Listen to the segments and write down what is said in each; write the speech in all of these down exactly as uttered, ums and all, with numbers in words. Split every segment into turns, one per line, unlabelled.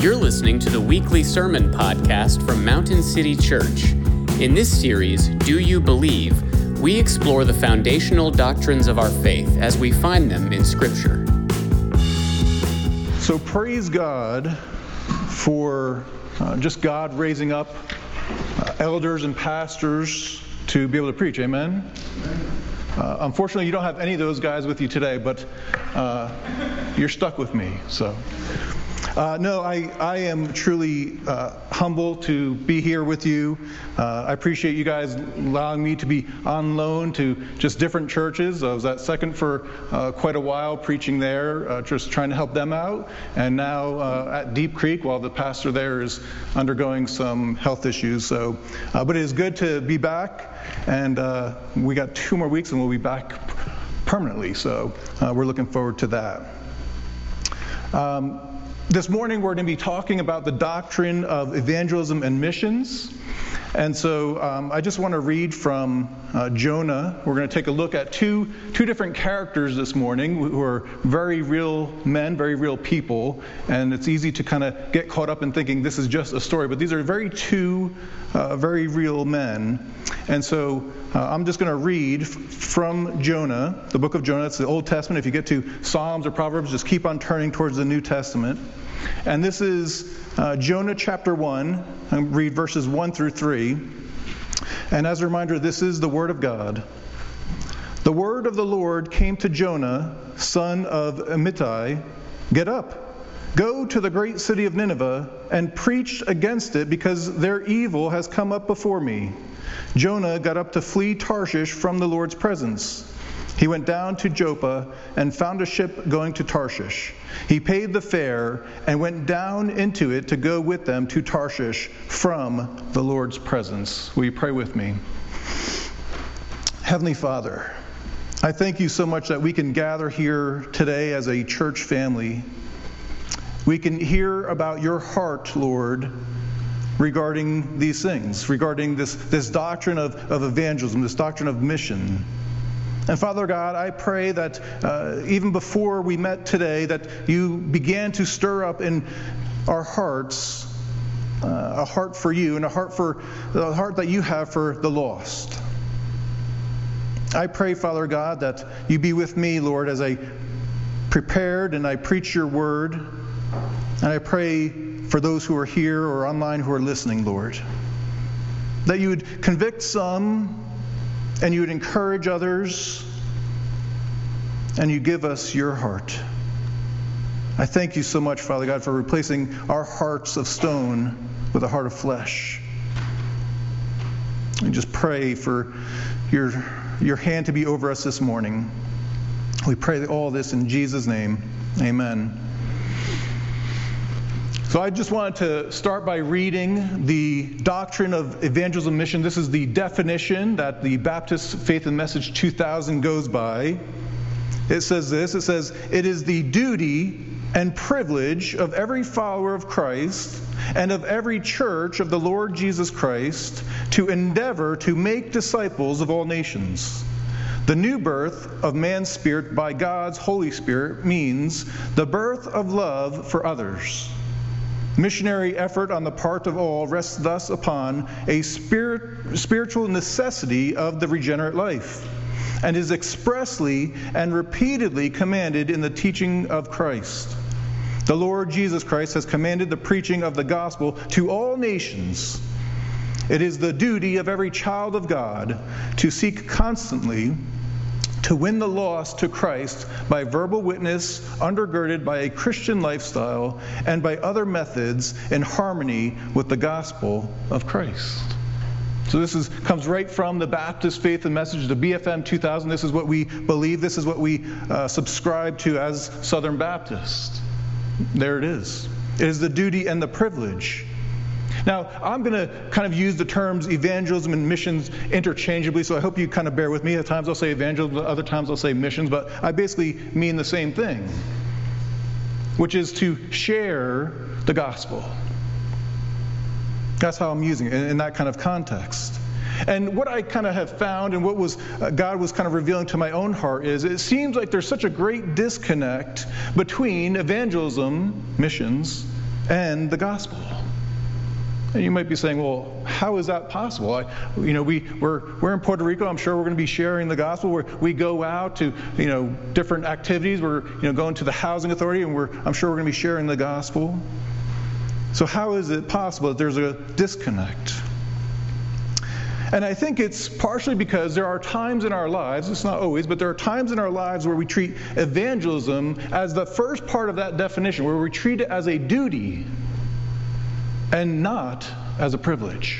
You're listening to the weekly sermon podcast from Mountain City Church. In this series, Do You Believe?, we explore the foundational doctrines of our faith as we find them in Scripture.
So praise God for uh, just God raising up uh, elders and pastors to be able to preach. Amen? Uh, unfortunately, you don't have any of those guys with you today, but uh, you're stuck with me. So, uh, no, I, I am truly uh, humble to be here with you. Uh, I appreciate you guys allowing me to be on loan to just different churches. I was at Second for uh, quite a while, preaching there, uh, just trying to help them out. And now uh, at Deep Creek, while the pastor there is undergoing some health issues. So, uh, but it is good to be back. And uh, we got two more weeks and we'll be back permanently. So uh, we're looking forward to that. Um, this morning we're going to be talking about the doctrine of evangelism and missions. And so um, I just want to read from uh, Jonah. We're going to take a look at two two different characters this morning who are very real men, very real people. And it's easy to kind of get caught up in thinking this is just a story. But these are very two uh, very real men. And so uh, I'm just going to read f- from Jonah, the book of Jonah. It's the Old Testament. If you get to Psalms or Proverbs, just keep on turning towards the New Testament. And this is uh, Jonah chapter one. I'll read verses one through three. And as a reminder, this is the word of God. The word of the Lord came to Jonah, son of Amittai. Get up, go to the great city of Nineveh, and preach against it, because their evil has come up before me. Jonah got up to flee Tarshish from the Lord's presence. He went down to Joppa and found a ship going to Tarshish. He paid the fare and went down into it to go with them to Tarshish from the Lord's presence. Will you pray with me? Heavenly Father, I thank you so much that we can gather here today as a church family. We can hear about your heart, Lord, regarding these things, regarding this, this doctrine of, of evangelism, this doctrine of mission. And Father God, I pray that uh, even before we met today, that you began to stir up in our hearts uh, a heart for you and a heart for the heart that you have for the lost. I pray, Father God, that you be with me, Lord, as I prepared and I preach your word. And I pray for those who are here or online who are listening, Lord, that you would convict some and you would encourage others, and you give us your heart. I thank you so much, Father God, for replacing our hearts of stone with a heart of flesh. And just pray for your, your hand to be over us this morning. We pray all this in Jesus' name. Amen. So I just wanted to start by reading the doctrine of evangelism mission. This is the definition that the Baptist Faith and Message two thousand goes by. It says this, it says, it is the duty and privilege of every follower of Christ and of every church of the Lord Jesus Christ to endeavor to make disciples of all nations. The new birth of man's spirit by God's Holy Spirit means the birth of love for others. Missionary effort on the part of all rests thus upon a spirit, spiritual necessity of the regenerate life, and is expressly and repeatedly commanded in the teaching of Christ. The Lord Jesus Christ has commanded the preaching of the gospel to all nations. It is the duty of every child of God to seek constantly to win the lost to Christ by verbal witness, undergirded by a Christian lifestyle, and by other methods in harmony with the gospel of Christ. So this is comes right from the Baptist Faith and Message, the B F M two thousand. This is what we believe. This is what we uh, subscribe to as Southern Baptist. There it is. It is the duty and the privilege. Now, I'm going to kind of use the terms evangelism and missions interchangeably, so I hope you kind of bear with me. At times I'll say evangelism, other times I'll say missions, but I basically mean the same thing, which is to share the gospel. That's how I'm using it in that kind of context. And what I kind of have found, and what was uh, God was kind of revealing to my own heart, is it seems like there's such a great disconnect between evangelism, missions, and the gospel. And you might be saying, well, how is that possible? I, you know, we, we're, we're in Puerto Rico. I'm sure we're going to be sharing the gospel. We're, we go out to, you know, different activities. We're, you know, going to the housing authority, and we're, I'm sure we're going to be sharing the gospel. So how is it possible that there's a disconnect? And I think it's partially because there are times in our lives, it's not always, but there are times in our lives where we treat evangelism as the first part of that definition, where we treat it as a duty and not as a privilege.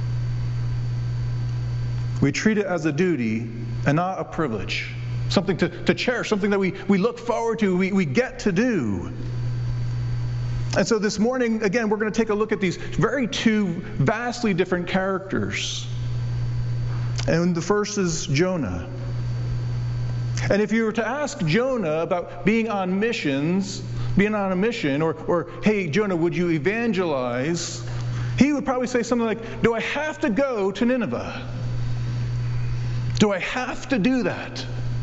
We treat it as a duty and not a privilege. Something to, to cherish, something that we, we look forward to, we, we get to do. And so this morning, again, we're going to take a look at these very two vastly different characters. And the first is Jonah. And if you were to ask Jonah about being on missions, being on a mission, or, or, hey, Jonah, would you evangelize? He would probably say something like, do I have to go to Nineveh? Do I have to do that?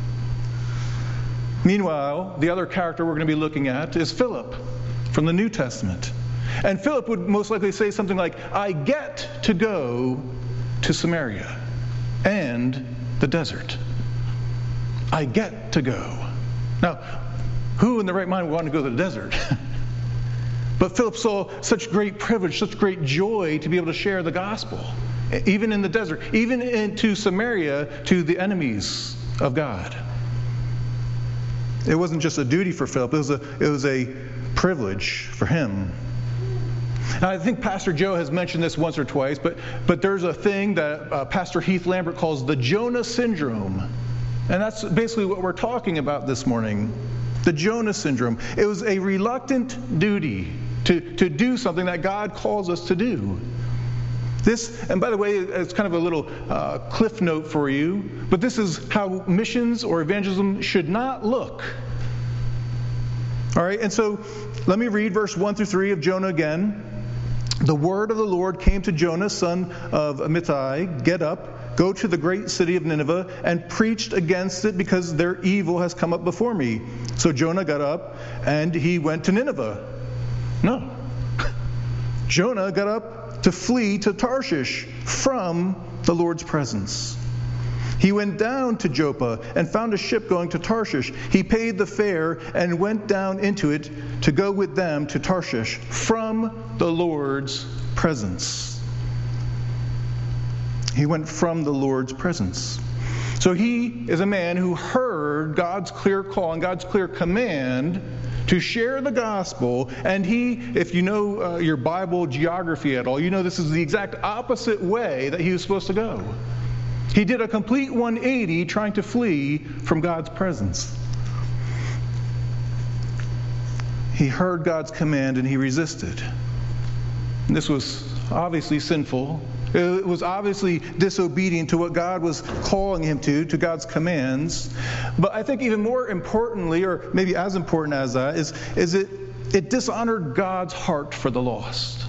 Meanwhile, the other character we're going to be looking at is Philip from the New Testament. And Philip would most likely say something like, I get to go to Samaria and the desert. I get to go. Now, who in the right mind would want to go to the desert? But Philip saw such great privilege, such great joy to be able to share the gospel, even in the desert, even into Samaria, to the enemies of God. It wasn't just a duty for Philip, it was a, it was a privilege for him. Now, I think Pastor Joe has mentioned this once or twice, but, but there's a thing that uh, Pastor Heath Lambert calls the Jonah syndrome. And that's basically what we're talking about this morning. The Jonah syndrome. It was a reluctant duty to, to do something that God calls us to do. This, and by the way, it's kind of a little uh, cliff note for you, but this is how missions or evangelism should not look. All right, and so let me read verse one through three of Jonah again. The word of the Lord came to Jonah, son of Amittai, get up, go to the great city of Nineveh, and preached against it, because their evil has come up before me. So Jonah got up, and he went to Nineveh. No. Jonah got up to flee to Tarshish from the Lord's presence. He went down to Joppa and found a ship going to Tarshish. He paid the fare and went down into it to go with them to Tarshish from the Lord's presence. He went from the Lord's presence. So he is a man who heard God's clear call and God's clear command to share the gospel, and he, if you know uh, your Bible geography at all, you know this is the exact opposite way that he was supposed to go. He did a complete one eighty trying to flee from God's presence. He heard God's command and he resisted. And this was obviously sinful. It was obviously disobedient to what God was calling him to, to God's commands. But I think even more importantly, or maybe as important as that, is, is it, it dishonored God's heart for the lost.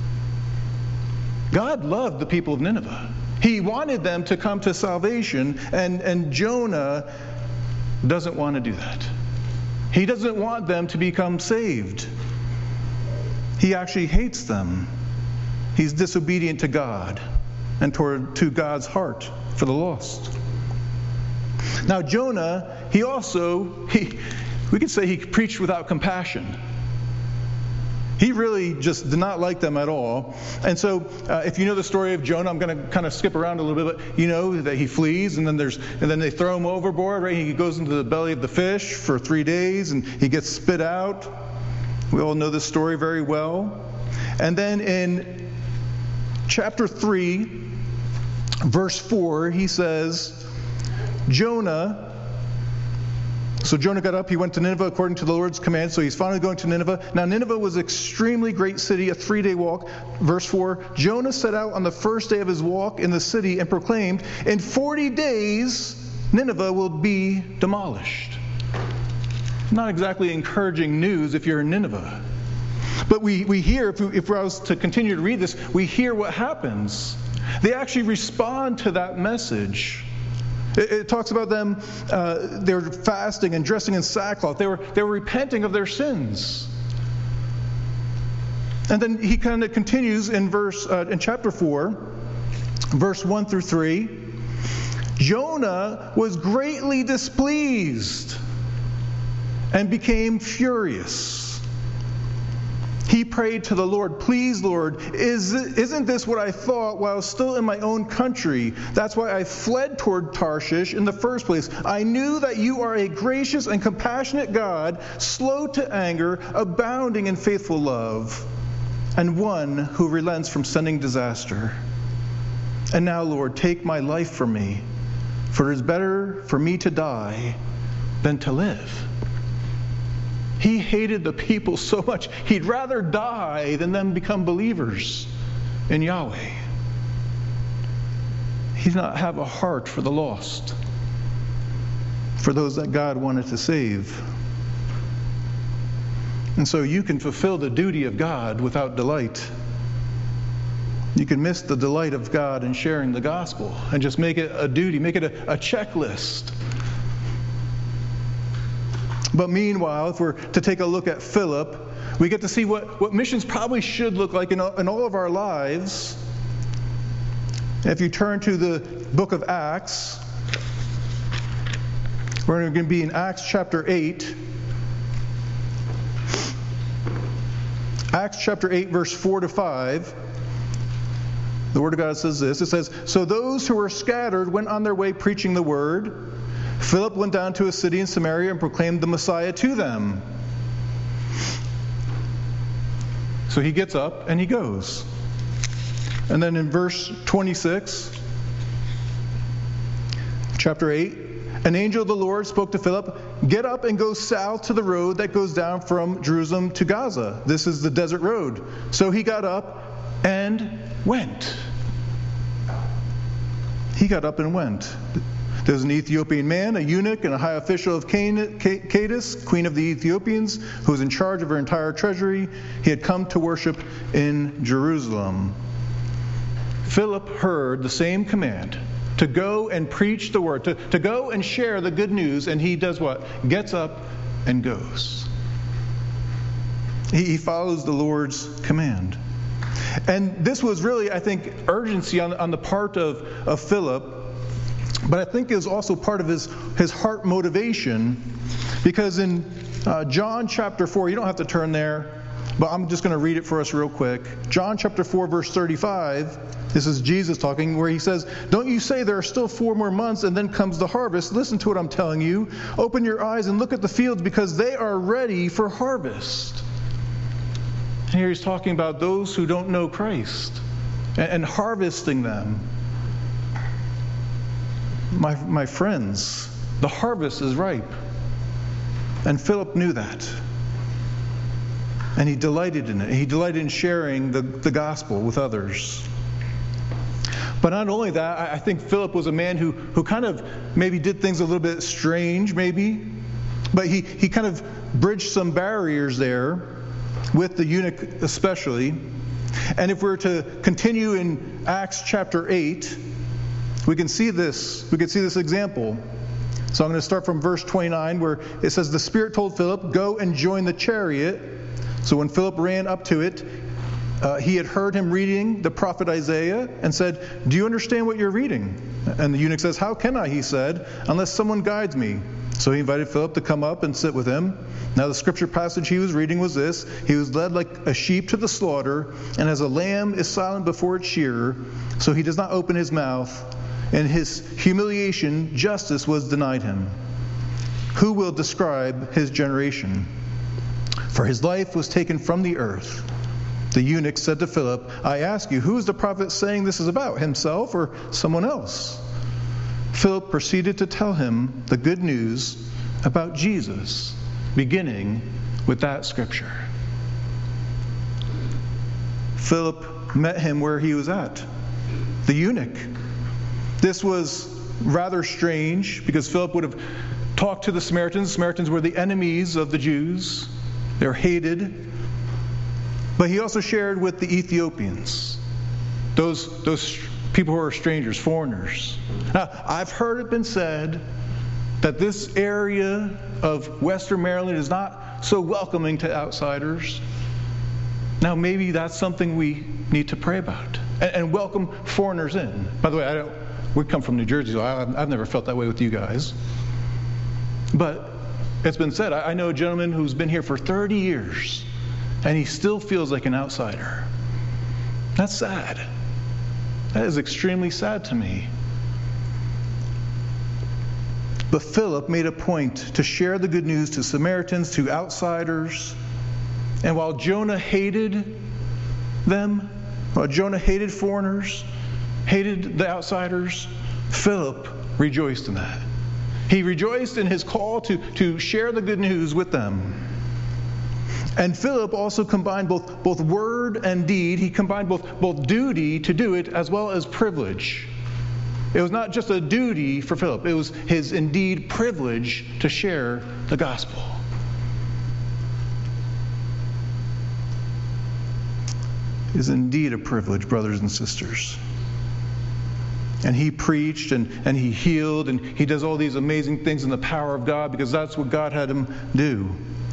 God loved the people of Nineveh. He wanted them to come to salvation, and, and Jonah doesn't want to do that. He doesn't want them to become saved. He actually hates them. He's disobedient to God and toward to God's heart for the lost. Now Jonah, he also, he, we could say he preached without compassion. He really just did not like them at all. And so uh, if you know the story of Jonah, I'm going to kind of skip around a little bit, but you know that he flees, and then there's and then they throw him overboard, right? He goes into the belly of the fish for three days, and he gets spit out. We all know this story very well. And then in chapter three, verse four, he says, Jonah... So Jonah got up, he went to Nineveh according to the Lord's command, so he's finally going to Nineveh. Now Nineveh was an extremely great city, a three-day walk. Verse four, Jonah set out on the first day of his walk in the city and proclaimed, in forty days Nineveh will be demolished. Not exactly encouraging news if you're in Nineveh. But we, we hear, if, we, if I was to continue to read this, we hear what happens. They actually respond to that message. It, it talks about them, uh, they were fasting and dressing in sackcloth. They were, they were repenting of their sins. And then he kind of continues in verse uh, in chapter four, verse one through three. Jonah was greatly displeased and became furious. He prayed to the Lord, "Please, Lord, is, isn't this what I thought while still in my own country? That's why I fled toward Tarshish in the first place. I knew that you are a gracious and compassionate God, slow to anger, abounding in faithful love, and one who relents from sending disaster. And now, Lord, take my life from me, for it is better for me to die than to live." He hated the people so much, he'd rather die than them become believers in Yahweh. He did not have a heart for the lost, for those that God wanted to save. And so you can fulfill the duty of God without delight. You can miss the delight of God in sharing the gospel and just make it a duty, make it a, a checklist. But meanwhile, if we're to take a look at Philip, we get to see what, what missions probably should look like in, in all of our lives. If you turn to the book of Acts, we're going to be in Acts chapter eight. Acts chapter eight, verse four to five. The Word of God says this. It says, "So those who were scattered went on their way preaching the word. Philip went down to a city in Samaria and proclaimed the Messiah to them." So he gets up and he goes. And then in verse twenty-six, chapter eight, "An angel of the Lord spoke to Philip, 'Get up and go south to the road that goes down from Jerusalem to Gaza. This is the desert road.' So he got up and went." He got up and went. There was an Ethiopian man, a eunuch, and a high official of Candace, queen of the Ethiopians, who was in charge of her entire treasury. He had come to worship in Jerusalem. Philip heard the same command to go and preach the word, to, to go and share the good news, and he does what? Gets up and goes. He, he follows the Lord's command. And this was really, I think, urgency on, on the part of, of Philip. But I think it was also part of his, his heart motivation, because in uh, John chapter four, you don't have to turn there, but I'm just going to read it for us real quick. John chapter four, verse thirty-five, this is Jesus talking, where he says, "Don't you say there are still four more months and then comes the harvest? Listen to what I'm telling you. Open your eyes and look at the fields, because they are ready for harvest." And here he's talking about those who don't know Christ and, and harvesting them. My, my friends, the harvest is ripe. And Philip knew that. And he delighted in it. He delighted in sharing the, the gospel with others. But not only that, I, I think Philip was a man who, who kind of maybe did things a little bit strange, maybe. But he, he kind of bridged some barriers there, with the eunuch especially. And if we were to continue in Acts chapter eight, we can see this. We can see this example. So I'm going to start from verse twenty-nine, where it says, "The Spirit told Philip, 'Go and join the chariot.' So when Philip ran up to it, uh, he had heard him reading the prophet Isaiah and said, 'Do you understand what you're reading?' And the eunuch says, 'How can I,' he said, 'unless someone guides me?' So he invited Philip to come up and sit with him. Now the scripture passage he was reading was this: 'He was led like a sheep to the slaughter, and as a lamb is silent before its shearer, so he does not open his mouth. In his humiliation, justice was denied him. Who will describe his generation? For his life was taken from the earth.' The eunuch said to Philip, 'I ask you, who is the prophet saying this is about, himself or someone else?' Philip proceeded to tell him the good news about Jesus, beginning with that scripture. Philip met him where he was at, the eunuch. This was rather strange, because Philip would have talked to the Samaritans. The Samaritans were the enemies of the Jews. They were hated. But he also shared with the Ethiopians, those, those people who are strangers, foreigners. Now, I've heard it been said that this area of Western Maryland is not so welcoming to outsiders. Now, maybe that's something we need to pray about and, and welcome foreigners in. By the way, I don't, we come from New Jersey, so I, I've never felt that way with you guys. But it's been said, I, I know a gentleman who's been here for thirty years, and he still feels like an outsider. That's sad. That is extremely sad to me. But Philip made a point to share the good news to Samaritans, to outsiders. And while Jonah hated them, while Jonah hated foreigners, hated the outsiders, Philip rejoiced in that. He rejoiced in his call to, to share the good news with them. And Philip also combined both, both word and deed. He combined both, both duty to do it as well as privilege. It was not just a duty for Philip, it was his indeed privilege to share the gospel. It is indeed a privilege, brothers and sisters. And he preached and, and he healed and he does all these amazing things in the power of God because that's what God had him do.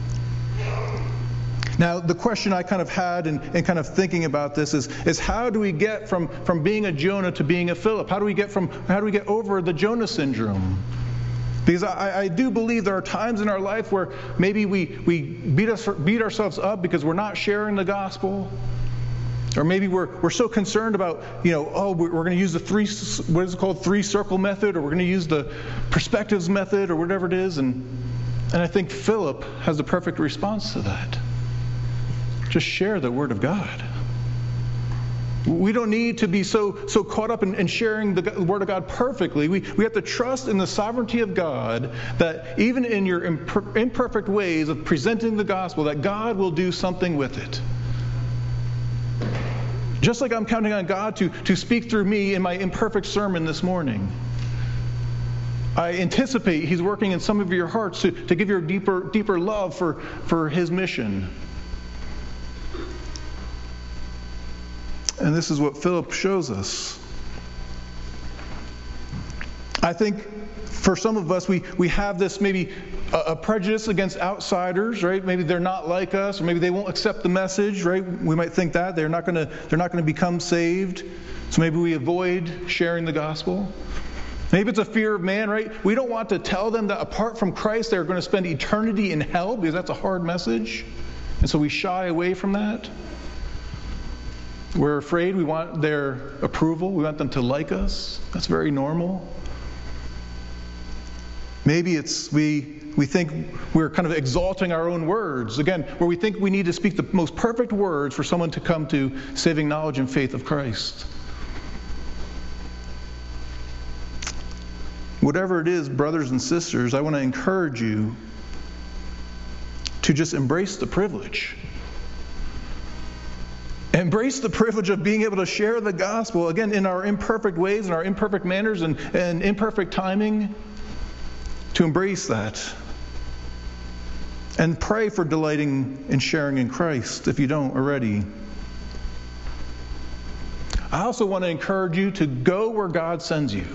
Now, the question I kind of had in, in kind of thinking about this is, is how do we get from, from being a Jonah to being a Philip? How do we get from how do we get over the Jonah syndrome? Because I, I do believe there are times in our life where maybe we, we beat us beat ourselves up because we're not sharing the gospel. Or maybe we're we're so concerned about, you know, oh, we're going to use the three, what is it called, three circle method, or we're going to use the perspectives method, or whatever it is. And and I think Philip has the perfect response to that. Just share the Word of God. We don't need to be so so caught up in, in sharing the Word of God perfectly. We we have to trust in the sovereignty of God that even in your imper- imperfect ways of presenting the gospel, that God will do something with it. Just like I'm counting on God to, to speak through me in my imperfect sermon this morning. I anticipate He's working in some of your hearts to, to give you a deeper, deeper love for, for His mission. And this is what Philip shows us. I think for some of us, we, we have this maybe a, a prejudice against outsiders, right? Maybe they're not like us, or maybe they won't accept the message, right? We might think that they're not going to they're not going to become saved, so maybe we avoid sharing the gospel. Maybe it's a fear of man, right? We don't want to tell them that apart from Christ, they're going to spend eternity in hell because that's a hard message, and so we shy away from that. We're afraid. We want their approval. We want them to like us. That's very normal. Maybe it's we we think we're kind of exalting our own words. Again, where we think we need to speak the most perfect words for someone to come to saving knowledge and faith of Christ. Whatever it is, brothers and sisters, I want to encourage you to just embrace the privilege. Embrace the privilege of being able to share the gospel, again, in our imperfect ways, in our imperfect manners, and, and imperfect timing. To embrace that. And pray for delighting in sharing in Christ if you don't already. I also want to encourage you to go where God sends you.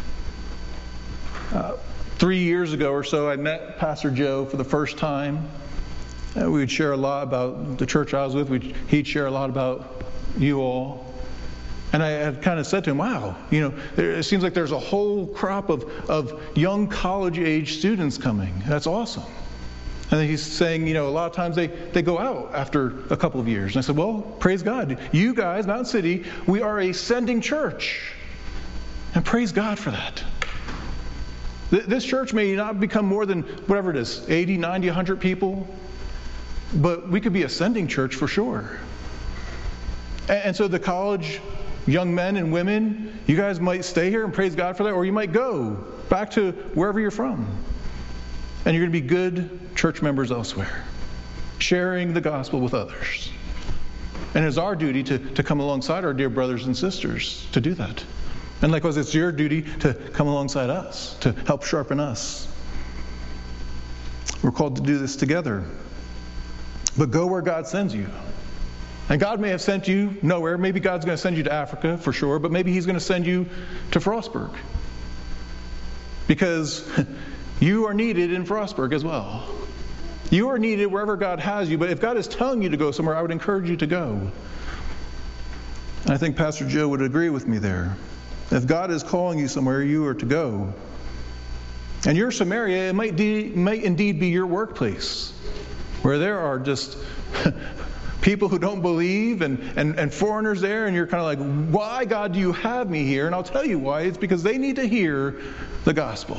Uh, three years ago or so, I met Pastor Joe for the first time. Uh, we would share a lot about the church I was with. We'd, he'd share a lot about you all. And I had kind of said to him, wow, you know, there, it seems like there's a whole crop of, of young college-age students coming. That's awesome. And then he's saying, you know, a lot of times they, they go out after a couple of years. And I said, well, praise God. You guys, Mountain City, we are a sending church. And praise God for that. This church may not become more than whatever it is, eighty, ninety, one hundred people. But we could be a sending church for sure. And, and so the college young men and women, you guys might stay here and praise God for that, or you might go back to wherever you're from. And you're going to be good church members elsewhere, sharing the gospel with others. And it's our duty to, to come alongside our dear brothers and sisters to do that. And likewise, it's your duty to come alongside us, to help sharpen us. We're called to do this together. But go where God sends you. And God may have sent you nowhere. Maybe God's going to send you to Africa for sure, but maybe He's going to send you to Frostburg. Because you are needed in Frostburg as well. You are needed wherever God has you, but if God is telling you to go somewhere, I would encourage you to go. And I think Pastor Joe would agree with me there. If God is calling you somewhere, you are to go. And your Samaria, it might, de- might indeed be your workplace, where there are just people who don't believe and, and, and foreigners there, and you're kind of like, why, God, do you have me here? And I'll tell you why. It's because they need to hear the gospel.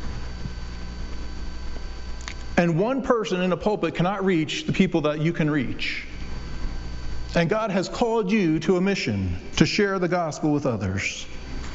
And one person in a pulpit cannot reach the people that you can reach. And God has called you to a mission to share the gospel with others.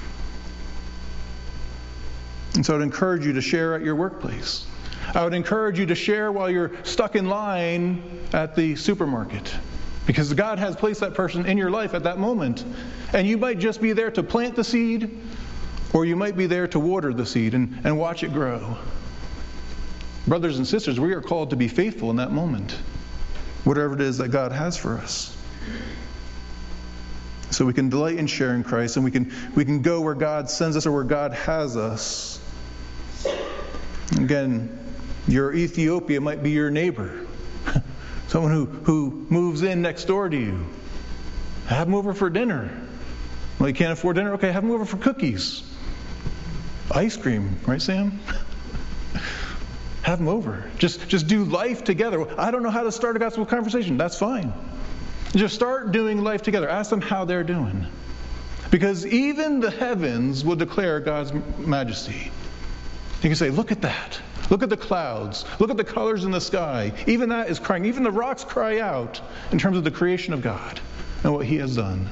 And so I'd encourage you to share at your workplace. I would encourage you to share while you're stuck in line at the supermarket. Because God has placed that person in your life at that moment. And you might just be there to plant the seed, or you might be there to water the seed and, and watch it grow. Brothers and sisters, we are called to be faithful in that moment, whatever it is that God has for us. So we can delight in sharing Christ, and we can we can go where God sends us or where God has us. Again, your Ethiopia might be your neighbor, someone who, who moves in next door to you. Have them over for dinner. Well, you can't afford dinner? Okay, have them over for cookies. Ice cream, right, Sam? Have them over. Just, just do life together. I don't know how to start a gospel conversation. That's fine. Just start doing life together. Ask them how they're doing. Because even the heavens will declare God's majesty. You can say, look at that. Look at the clouds. Look at the colors in the sky. Even that is crying. Even the rocks cry out in terms of the creation of God and what He has done.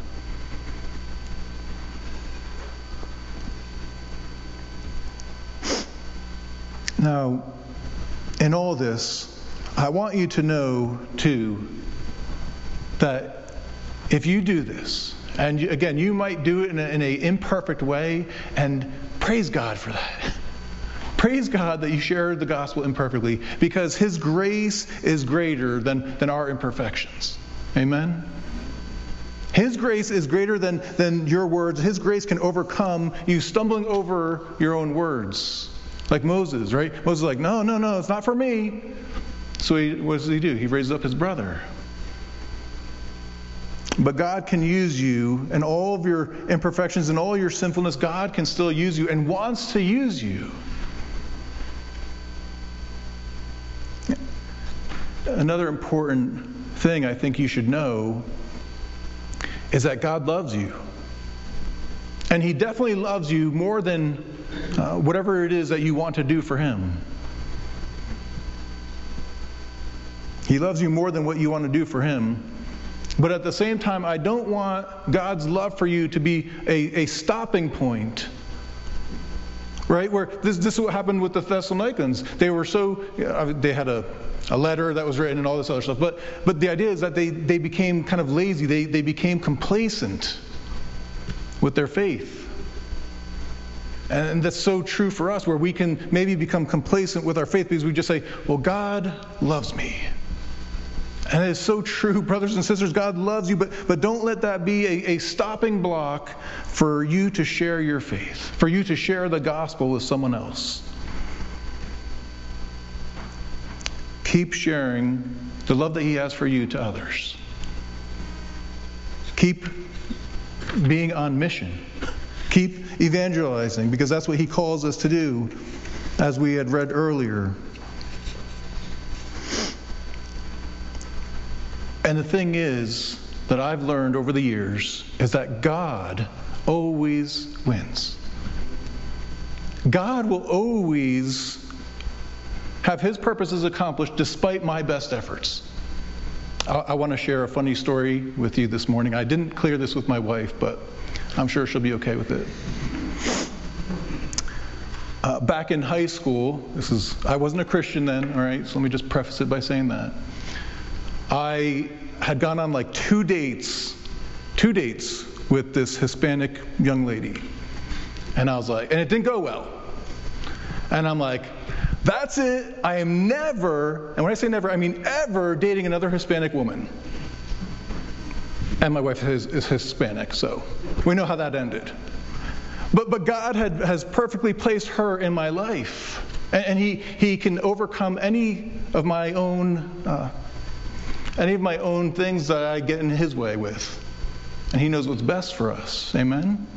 Now, in all this, I want you to know, too, that if you do this, and you, again, you might do it in an in a imperfect way, and praise God for that. Praise God that you shared the gospel imperfectly, because His grace is greater than, than our imperfections. Amen? His grace is greater than, than your words. His grace can overcome you stumbling over your own words. Like Moses, right? Moses is like, no, no, no, it's not for me. So he, what does he do? He raises up his brother. But God can use you, and all of your imperfections and all your sinfulness, God can still use you and wants to use you. Another important thing I think you should know is that God loves you. And He definitely loves you more than uh, whatever it is that you want to do for Him. He loves you more than what you want to do for Him. But at the same time, I don't want God's love for you to be a, a stopping point. Right? Where this, this is what happened with the Thessalonians. They were so, they had a, a letter that was written and all this other stuff. But but the idea is that they, they became kind of lazy. They, they became complacent with their faith. And that's so true for us, where we can maybe become complacent with our faith because we just say, well, God loves me. And it is so true, brothers and sisters, God loves you, but, but don't let that be a, a stopping block for you to share your faith, for you to share the gospel with someone else. Keep sharing the love that He has for you to others. Keep being on mission. Keep evangelizing, because that's what He calls us to do, as we had read earlier. And the thing is, that I've learned over the years, is that God always wins. God will always have His purposes accomplished despite my best efforts. I, I want to share a funny story with you this morning. I didn't clear this with my wife, but I'm sure she'll be okay with it. Uh, back in high school, this is I wasn't a Christian then, all right, so let me just preface it by saying that. I had gone on like two dates, two dates with this Hispanic young lady. And I was like, and it didn't go well. And I'm like, that's it. I am never, and when I say never, I mean ever dating another Hispanic woman. And my wife is, is Hispanic, so we know how that ended. But but God had has perfectly placed her in my life. And, and he, he can overcome any of my own, uh, any of my own things that I get in his way with. And he knows what's best for us. Amen?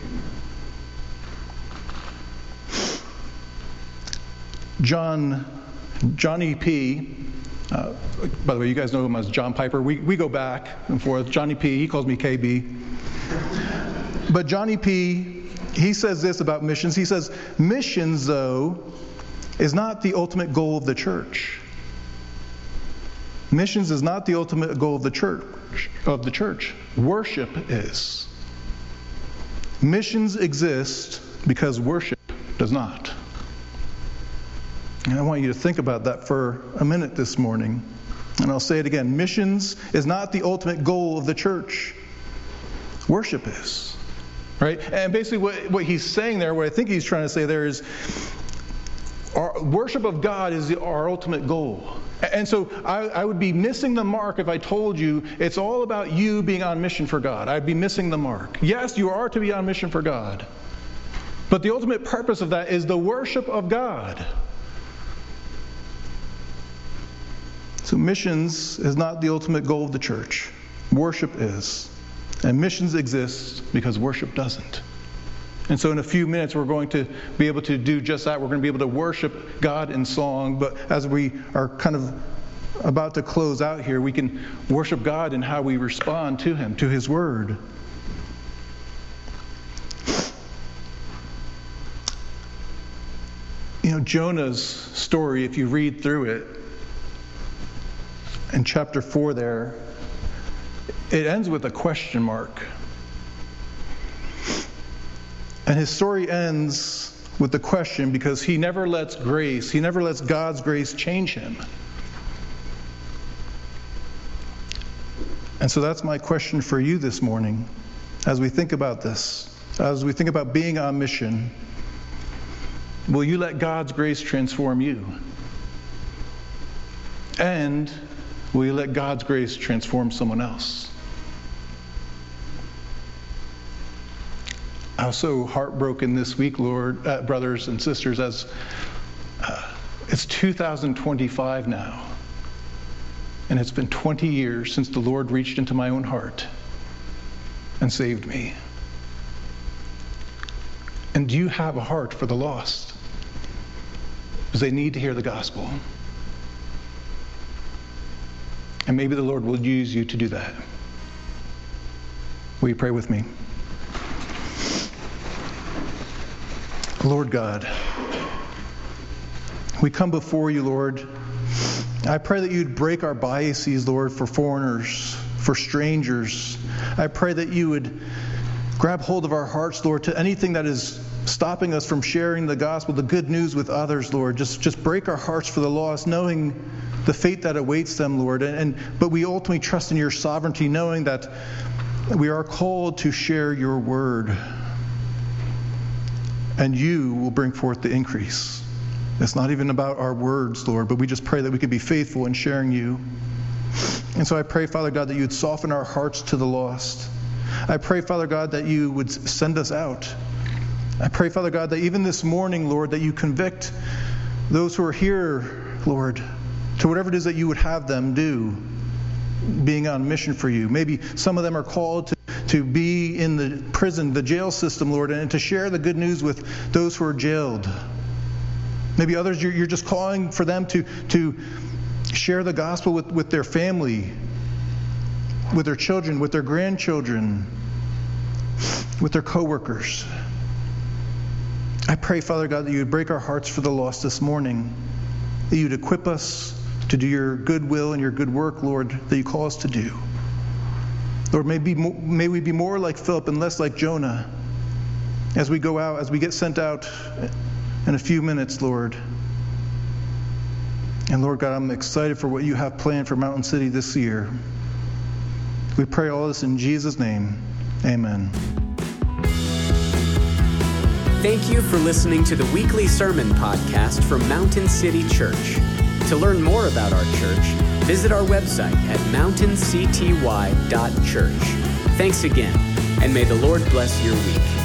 John, Johnny P., uh, by the way, you guys know him as John Piper. We we go back and forth. Johnny P., he calls me K B. But Johnny P., he says this about missions. He says, missions, though, is not the ultimate goal of the church. Missions is not the ultimate goal of the church. Of the church. Worship is. Missions exist because worship does not. And I want you to think about that for a minute this morning. And I'll say it again. Missions is not the ultimate goal of the church. Worship is. Right? And basically what, what he's saying there, what I think he's trying to say there is, our worship of God is the, our ultimate goal. And so I, I would be missing the mark if I told you it's all about you being on mission for God. I'd be missing the mark. Yes, you are to be on mission for God. But the ultimate purpose of that is the worship of God. So missions is not the ultimate goal of the church. Worship is. And missions exist because worship doesn't. And so in a few minutes we're going to be able to do just that. We're going to be able to worship God in song. But as we are kind of about to close out here, we can worship God in how we respond to Him, to His Word. You know, Jonah's story, if you read through it, in chapter four there, it ends with a question mark. And his story ends with the question because he never lets grace, he never lets God's grace change him. And so that's my question for you this morning as we think about this, as we think about being on mission. Will you let God's grace transform you? And will you let God's grace transform someone else? I was so heartbroken this week, Lord, uh, brothers and sisters, as uh, it's two thousand twenty-five now. And it's been twenty years since the Lord reached into my own heart and saved me. And do you have a heart for the lost? Because they need to hear the gospel. And maybe the Lord will use you to do that. Will you pray with me? Lord God, we come before you, Lord. I pray that you'd break our biases, Lord, for foreigners, for strangers. I pray that you would grab hold of our hearts, Lord, to anything that is stopping us from sharing the gospel, the good news with others, Lord. Just, just break our hearts for the lost, knowing the fate that awaits them, Lord. And, and but we ultimately trust in your sovereignty, knowing that we are called to share your word. And you will bring forth the increase. It's not even about our words, Lord, but we just pray that we could be faithful in sharing you. And so I pray, Father God, that you would soften our hearts to the lost. I pray, Father God, that you would send us out. I pray, Father God, that even this morning, Lord, that you convict those who are here, Lord, to whatever it is that you would have them do, being on mission for you. Maybe some of them are called to to be in the prison, the jail system, Lord, and to share the good news with those who are jailed. Maybe others, you're, you're just calling for them to, to share the gospel with, with their family, with their children, with their grandchildren, with their coworkers. I pray, Father God, that you would break our hearts for the lost this morning, that you would equip us to do your good will and your good work, Lord, that you call us to do. Lord, may, be, may we be more like Philip and less like Jonah as we go out, as we get sent out in a few minutes, Lord. And Lord God, I'm excited for what you have planned for Mountain City this year. We pray all this in Jesus' name. Amen.
Thank you for listening to the weekly sermon podcast from Mountain City Church. To learn more about our church, visit our website at mountain c t y dot church. Thanks again, and may the Lord bless your week.